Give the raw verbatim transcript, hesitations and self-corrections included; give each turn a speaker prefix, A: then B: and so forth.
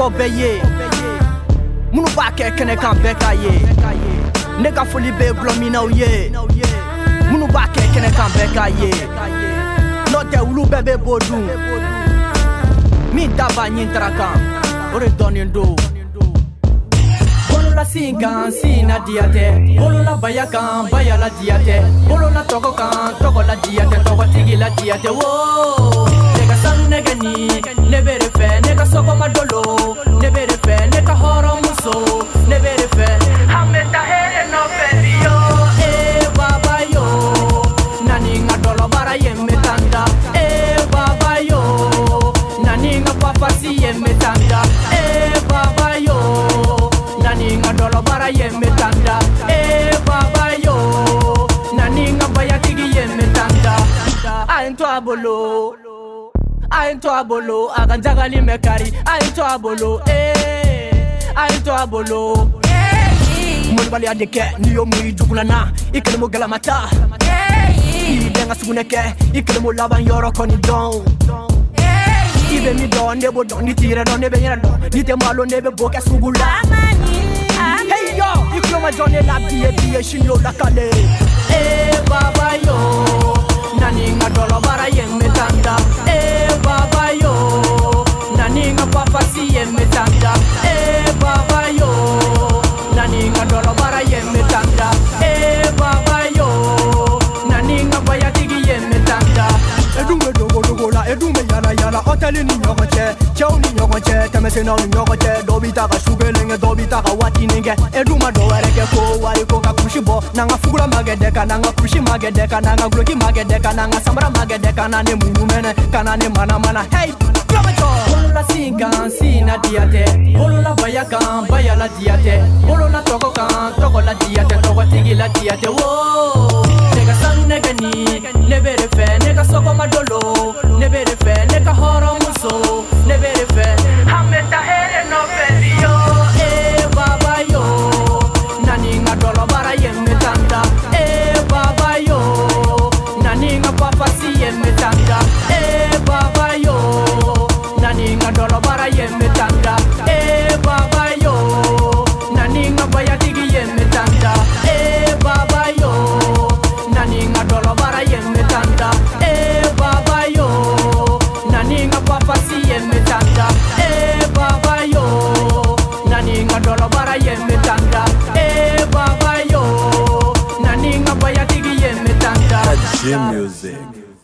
A: fɔ bɛɛ ye minnu b'a kɛ kɛnɛ kan bɛɛ k'a ye ne ka foli bɛ gulɔminaw ye minnu b'a kɛ kɛnɛ kan bɛɛ k'a ye n'o tɛ olu bɛɛ bɛ bɔ dun min ta b'a ɲin tara kan o de dɔnnen don bolola sin kan sin na diya tɛ bolola baya kan baya la diya tɛ bolola tɔgɔ kan tɔgɔ la diya tɛ tɔgɔtigi la diya tɛ wo ne ka sanu nɛgɛ ni ne bɛ de fɛ ne ka sɔgɔma dolo ne bɛ de fɛ ne ka hɔrɔnmuso ne bɛ de fɛ an bɛ taa hɛrɛ nɔfɛ bi yo ee baba yo nani n ka dɔlɔbara ye n bɛ taa n da ee baba yo nani n ka papasi ye n bɛ taa n da ee baba yo nani n ka dɔlɔbara ye n bɛ taa n da ee baba yo nani n ka bayatigi ye n bɛ taa n da a ye n to a bolo a ye n to a bolo a ka jagali mɛ kari a ye n to a bolo ee a ye n to a bolo molibaliya de kɛ n'i y'o mun i jugulanna i kelen mo galamata i bɛ n ka sugunɛ kɛ i kelen mo laban yɔrɔ kɔni dɔn i bɛ min dɔn ne b'o dɔn ni t'i yɛrɛ dɔn ne bɛ n yɛrɛ dɔn n'i tɛ malo ne bɛ bo kɛ sugu la hey yo i kulo ma jɔ ne la bi ye bi ye sini o lakale ee baba yo nani n ka dɔlɔbara ye n bɛ taa n da ee baba yo nani n ka papasi ye n bɛ taa n da ee baba yo nani n ka dɔlɔbara ye n bɛ taa n da ee baba yo nani n ka bayatigi ye n bɛ taa n da e dun bɛ dogodogo la e dun bɛ yala yala hôtel ni ɲɔgɔn cɛ cɛw ni ɲɔgɔn cɛ tɛmɛsennaw ni ɲɔgɔn cɛ dɔw b'i ta ka su kelen kɛ dɔw b'i ta ka waatinin kɛ e dun ma dɔ wɛrɛ kɛ ko wari ko ka kurusi bɔ n'an ka fugula ma gɛdɛ ka n'an ka kurusi ma gɛdɛ ka n'an ka guloki ma gɛdɛ ka n'an ka samara ma gɛdɛ ka n'an ne munumɛnɛ ka n'an ne manamana hey kulomajɔ bolola sin kan sin na diya tɛ bolola baya kan baya la diya tɛ bolola tɔgɔ kan tɔgɔ la diya tɛ tɔgɔtigi la diya tɛ wo ne ka sanu nɛgɛ ni ne bɛ de fɛ ne ka sɔgɔma dolo ne bɛ de fɛ ne ka hɔrɔnmuso ne bɛ de fɛ an bɛ taa hɛrɛ nɔfɛ bi yo ee baba yo nani n ka dɔlɔbara ye n bɛ taa n da ee baba yo nani n ka papasi ye n bɛ taa n da ee baba yo nani n ka dɔlɔbara ye n bɛ taa n da ee baba yo nani n ka bayatigi ye n bɛ taa n da ee baba yo nani n ka dɔlɔbara ye n bɛ taa n da ee baba yo nani n ka papasi ye n bɛ taa n da ee baba yo nani n ka dɔlɔbara ye n bɛ taa n da ee baba yo nani n ka bayatigi ye n bɛ taa n da.
B: G Music.